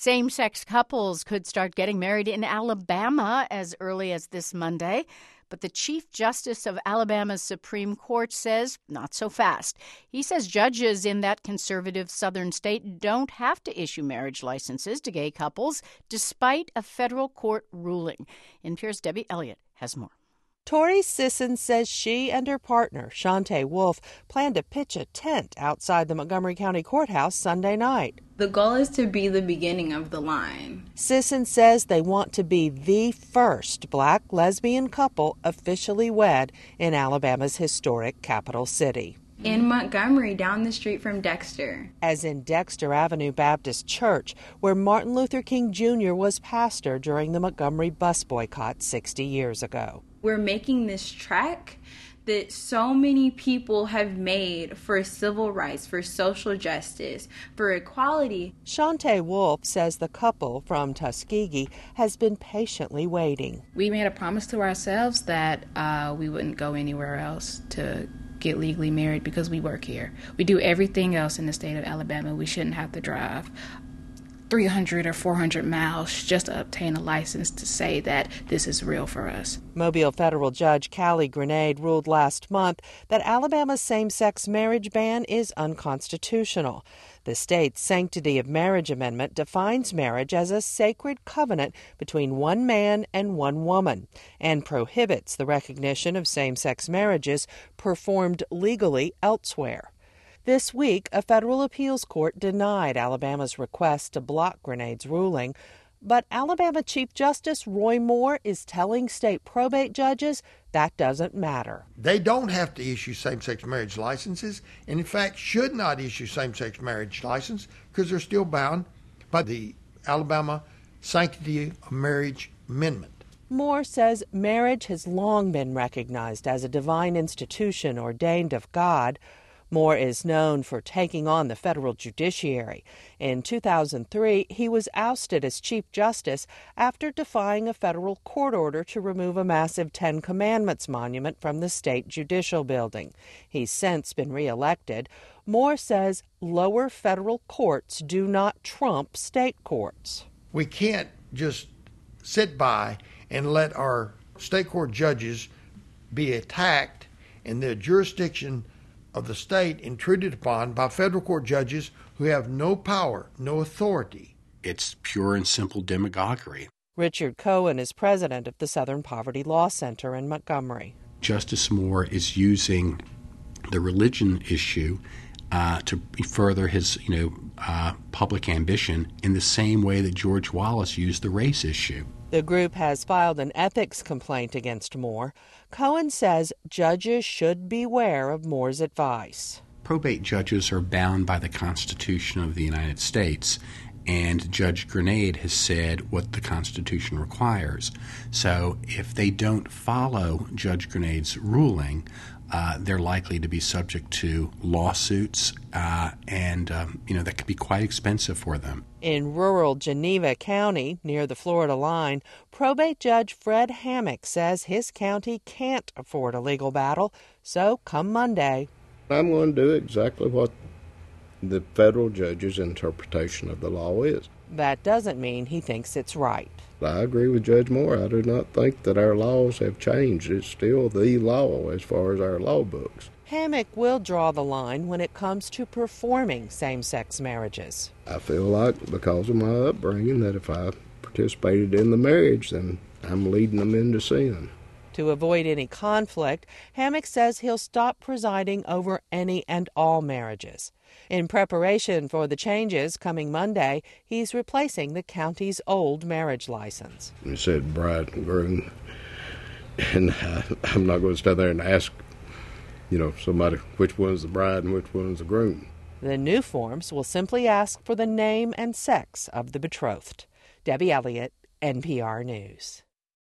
Same-sex couples could start getting married in Alabama as early as this Monday. But the Chief Justice of Alabama's Supreme Court says not so fast. He says judges in that conservative southern state don't have to issue marriage licenses to gay couples, despite a federal court ruling. NPR's Debbie Elliott has more. Tori Sisson says she and her partner, Shante Wolf, plan to pitch a tent outside the Montgomery County Courthouse Sunday night. The goal is to be the beginning of the line. Sisson says they want to be the first Black lesbian couple officially wed in Alabama's historic capital city. In Montgomery, down the street from Dexter. As in Dexter Avenue Baptist Church, where Martin Luther King Jr. was pastor during the Montgomery bus boycott 60 years ago. We're making this track that so many people have made for civil rights, for social justice, for equality. Shante Wolf says the couple from Tuskegee has been patiently waiting. We made a promise to ourselves that we wouldn't go anywhere else to get legally married because we work here. We do everything else in the state of Alabama. We shouldn't have to drive 300 or 400 miles just to obtain a license to say that this is real for us. Mobile federal judge Callie Grenade ruled last month that Alabama's same-sex marriage ban is unconstitutional. The state's Sanctity of Marriage Amendment defines marriage as a sacred covenant between one man and one woman and prohibits the recognition of same-sex marriages performed legally elsewhere. This week, a federal appeals court denied Alabama's request to block Grenade's ruling, but Alabama Chief Justice Roy Moore is telling state probate judges that doesn't matter. They don't have to issue same-sex marriage licenses, and in fact should not issue same-sex marriage license because they're still bound by the Alabama Sanctity of Marriage Amendment. Moore says marriage has long been recognized as a divine institution ordained of God. Moore is known for taking on the federal judiciary. In 2003, he was ousted as Chief Justice after defying a federal court order to remove a massive Ten Commandments monument from the state judicial building. He's since been reelected. Moore says lower federal courts do not trump state courts. We can't just sit by and let our state court judges be attacked in their jurisdiction of the state intruded upon by federal court judges who have no power, no authority. It's pure and simple demagoguery. Richard Cohen is president of the Southern Poverty Law Center in Montgomery. Justice Moore is using the religion issue to further his, public ambition in the same way that George Wallace used the race issue. The group has filed an ethics complaint against Moore. Cohen says judges should beware of Moore's advice. Probate judges are bound by the Constitution of the United States, and Judge Grenade has said what the Constitution requires. So if they don't follow Judge Grenade's ruling, they're likely to be subject to lawsuits, and that could be quite expensive for them. In rural Geneva County, near the Florida line, probate judge Fred Hammock says his county can't afford a legal battle, so come Monday. I'm going to do exactly what the federal judge's interpretation of the law is. That doesn't mean he thinks it's right. I agree with Judge Moore. I do not think that our laws have changed. It's still the law as far as our law books. Hammock will draw the line when it comes to performing same-sex marriages. I feel like because of my upbringing that if I participated in the marriage, then I'm leading them into sin. To avoid any conflict, Hammock says he'll stop presiding over any and all marriages. In preparation for the changes coming Monday, he's replacing the county's old marriage license. It said bride and groom, and I'm not going to stand there and ask, somebody which one's the bride and which one's the groom. The new forms will simply ask for the name and sex of the betrothed. Debbie Elliott, NPR News.